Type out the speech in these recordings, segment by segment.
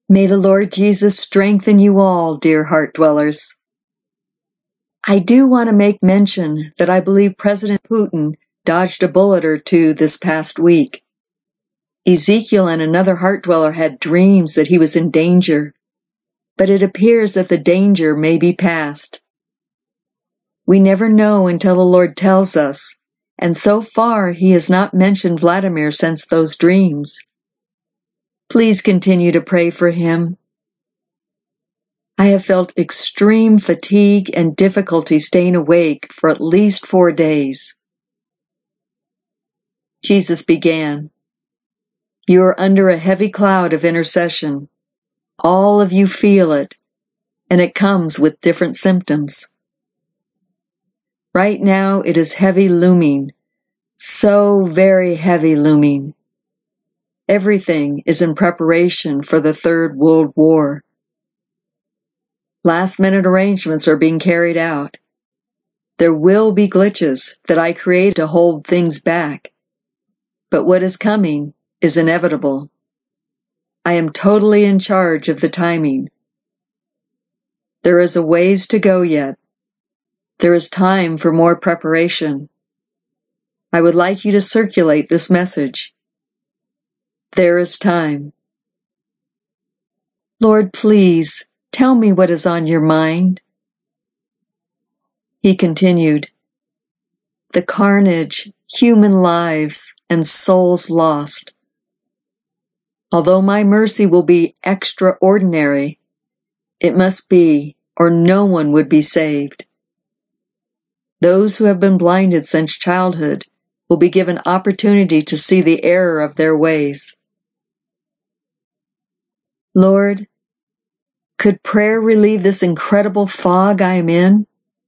May the Lord Jesus strengthen you all, dear heart dwellers. I do want to make mention that I believe President Putin dodged a bullet or two this past week. Ezekiel and another heart dweller had dreams that he was in danger, but it appears that the danger may be past. We never know until the Lord tells us, and so far he has not mentioned Vladimir since those dreams. Please continue to pray for him. I have felt extreme fatigue and difficulty staying awake for at least 4 days. Jesus began, "You are under a heavy cloud of intercession. All of you feel it, and it comes with different symptoms. Right now it is heavy looming, so very heavy looming. Everything is in preparation for the Third World War. Last-minute arrangements are being carried out. There will be glitches that I create to hold things back, but what is coming is inevitable. I am totally in charge of the timing. There is a ways to go yet. There is time for more preparation. I would like you to circulate this message. There is time. Lord, please, tell me what is on your mind." He continued, "The carnage, human lives, and souls lost. Although my mercy will be extraordinary, it must be, or no one would be saved. Those who have been blinded since childhood will be given opportunity to see the error of their ways. Lord, could prayer relieve this incredible fog I am in?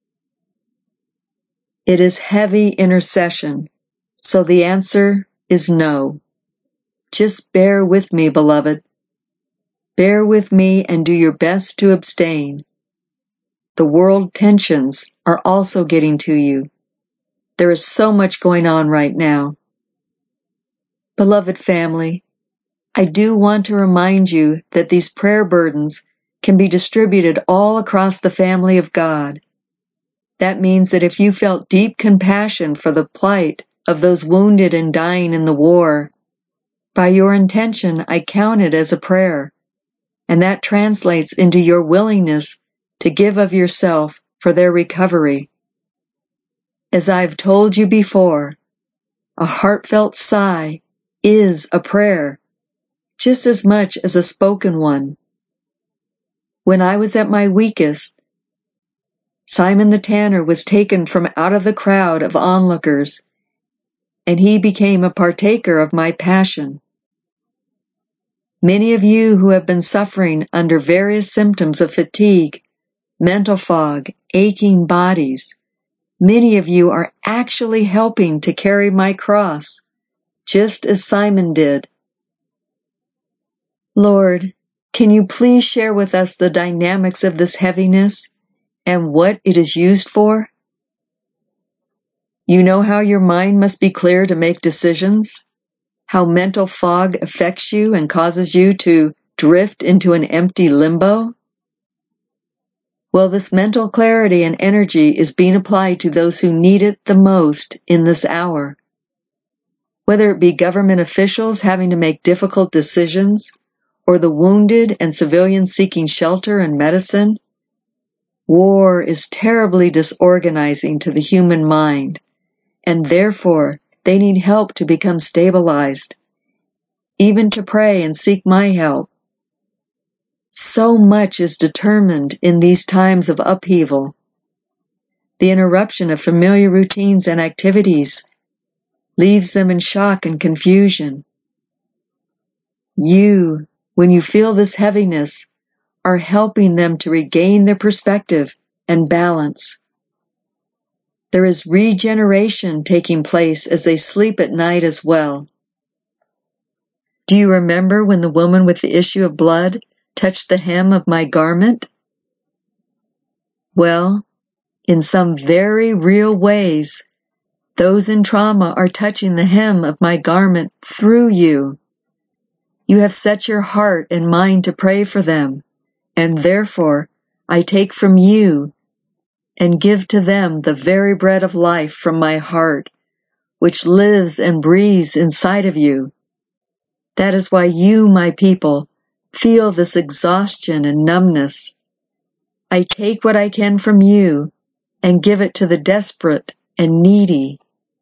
It is heavy intercession, so the answer is no. Just bear with me, beloved. Bear with me and do your best to abstain. The world tensions are also getting to you. There is so much going on right now. Beloved family, I do want to remind you that these prayer burdens can be distributed all across the family of God. That means that if you felt deep compassion for the plight of those wounded and dying in the war, by your intention I count it as a prayer, and that translates into your willingness to give of yourself for their recovery. As I've told you before, a heartfelt sigh is a prayer, just as much as a spoken one. When I was at my weakest, Simon the Tanner was taken from out of the crowd of onlookers, and he became a partaker of my passion. Many of you who have been suffering under various symptoms of fatigue, mental fog, aching bodies, many of you are actually helping to carry my cross, just as Simon did. Lord, can you please share with us the dynamics of this heaviness and what it is used for? You know how your mind must be clear to make decisions? How mental fog affects you and causes you to drift into an empty limbo? Well, this mental clarity and energy is being applied to those who need it the most in this hour. Whether it be government officials having to make difficult decisions, or the wounded and civilians seeking shelter and medicine, war is terribly disorganizing to the human mind, and therefore they need help to become stabilized, even to pray and seek my help. So much is determined in these times of upheaval. The interruption of familiar routines and activities leaves them in shock and confusion. You, when you feel this heaviness, are helping them to regain their perspective and balance. There is regeneration taking place as they sleep at night as well. Do you remember when the woman with the issue of blood touched the hem of my garment? Well, in some very real ways, those in trauma are touching the hem of my garment through you. You have set your heart and mind to pray for them, and therefore I take from you and give to them the very bread of life from my heart, which lives and breathes inside of you. That is why you, my people, feel this exhaustion and numbness. I take what I can from you and give it to the desperate and needy.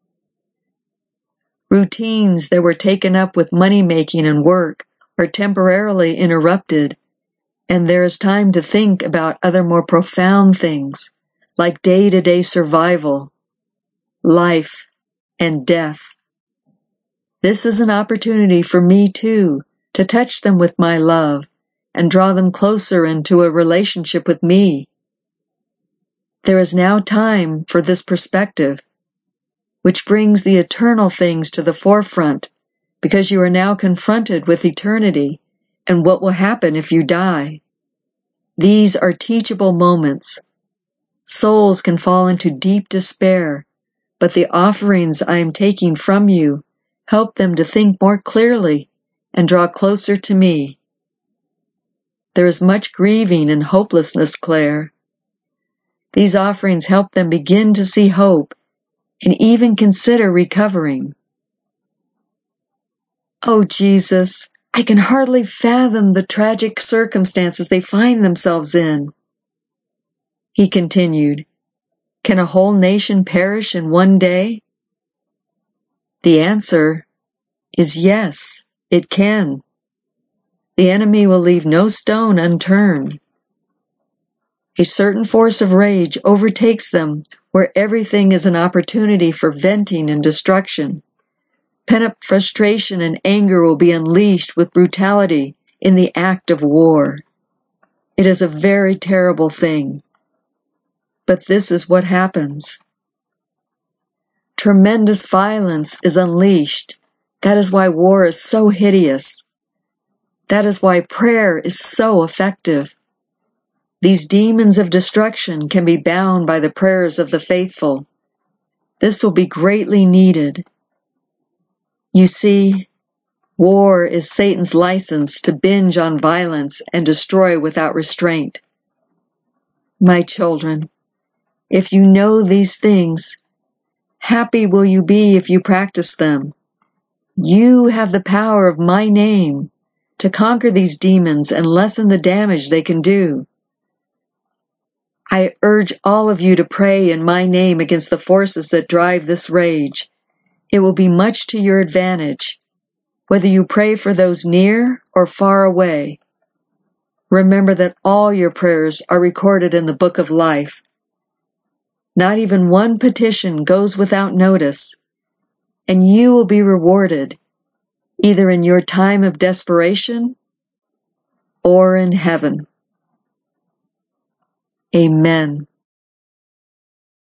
Routines that were taken up with money-making and work are temporarily interrupted, and there is time to think about other more profound things, like day-to-day survival, life, and death. This is an opportunity for me, too, to touch them with my love and draw them closer into a relationship with me. There is now time for this perspective, which brings the eternal things to the forefront, because you are now confronted with eternity and what will happen if you die. These are teachable moments. Souls can fall into deep despair, but the offerings I am taking from you help them to think more clearly and draw closer to me. There is much grieving and hopelessness, Claire. These offerings help them begin to see hope and even consider recovering. Oh, Jesus, I can hardly fathom the tragic circumstances they find themselves in. He continued, Can a whole nation perish in one day? The answer is yes, it can. The enemy will leave no stone unturned. A certain force of rage overtakes them where everything is an opportunity for venting and destruction. Pent-up frustration and anger will be unleashed with brutality in the act of war. It is a very terrible thing. But this is what happens. Tremendous violence is unleashed. That is why war is so hideous. That is why prayer is so effective. These demons of destruction can be bound by the prayers of the faithful. This will be greatly needed. You see, war is Satan's license to binge on violence and destroy without restraint. My children, if you know these things, happy will you be if you practice them. You have the power of my name to conquer these demons and lessen the damage they can do. I urge all of you to pray in my name against the forces that drive this rage. It will be much to your advantage, whether you pray for those near or far away. Remember that all your prayers are recorded in the book of life. Not even one petition goes without notice, and you will be rewarded, either in your time of desperation or in heaven. Amen.